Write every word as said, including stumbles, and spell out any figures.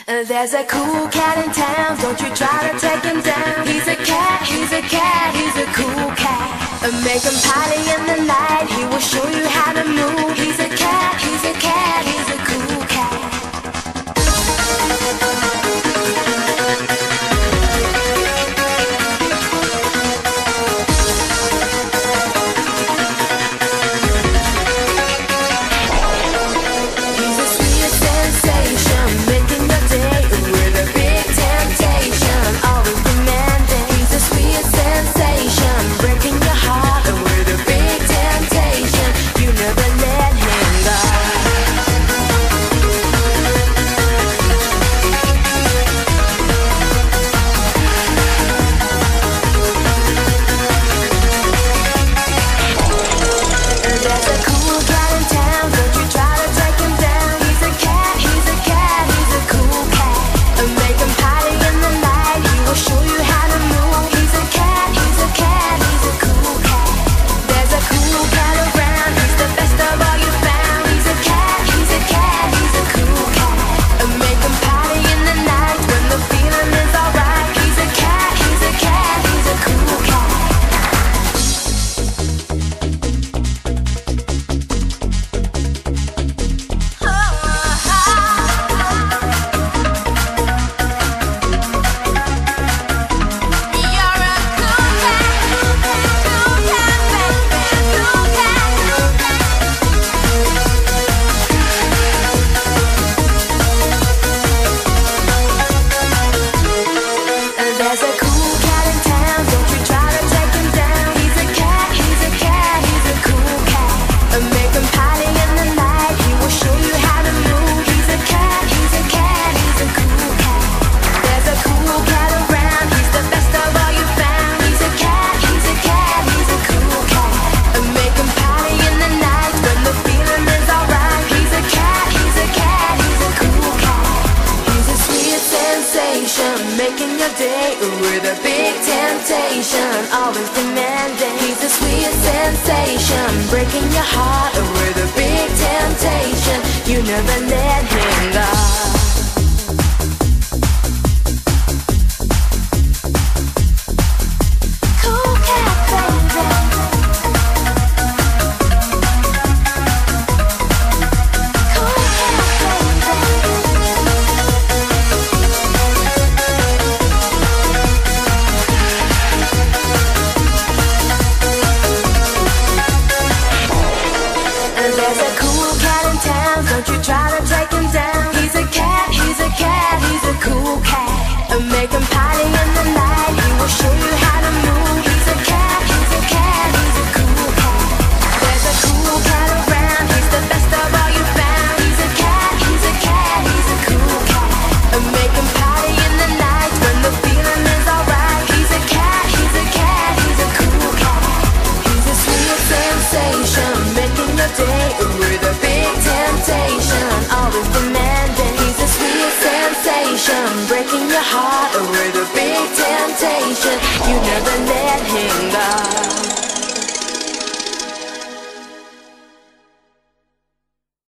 Uh, There's a cool cat in town, don't you try to take him down. He's a cat, he's a cat, he's a cool cat. Uh, Make him party in the night, he will show you how to move. He's a cat, he's a cat, he's a cool cat. He's a sweet sensation, making your day with a big temptation, always demanding. He's a sweet sensation, breaking your heart with a big temptation. You never let him go. There's a cool cat in town, don't you try to take him down. He's a cat, he's a cat, he's a cool cat. Uh, Make him party in the night, he will show you how to move. He's a cat, he's a cat, he's a cool cat. There's a cool cat around, he's the best of all you found. He's a cat, he's a cat, he's a cool cat. Uh, Make him party in the night when the feeling is alright. He's a cat, he's a cat, he's a cool cat. There's a cool cat in town, don't you try to take him down. He's a cat, he's a cat, he's a cool cat. Uh, Make him party in the night, he will show you how to move. He's a cat, he's a cat, he's a cool cat. There's a cool cat around, he's the best of all you found. He's a cat, he's a cat, he's a cool cat. Uh, Make him party in the night when the feeling is alright. He's a cat, he's a cat, he's a cool cat. He's a sweet sensation, making your day with a big temptation, always demanding. He's a sweet sensation, breaking your heart with a big temptation. You never let him go. Cool cat, baby. Cool cat, baby. There's a cool cat in town, don't you try to take him down. He's a cat, he's a cat, he's a cool cat. Uh, Make him party in the night, he will show you how to move. He's a cat, he's a cat, he's a cool cat. There's a cool cat around, he's the best of all you found. He's a cat, he's a cat, he's a cool cat. Uh, Make him party in the night when the feeling is alright. He's a cat, he's a cat, he's a cool cat. He's a sweet sensation, making your day with a big temptation, always demanding. He's a sweet sensation, breaking your heart with a big temptation. You never let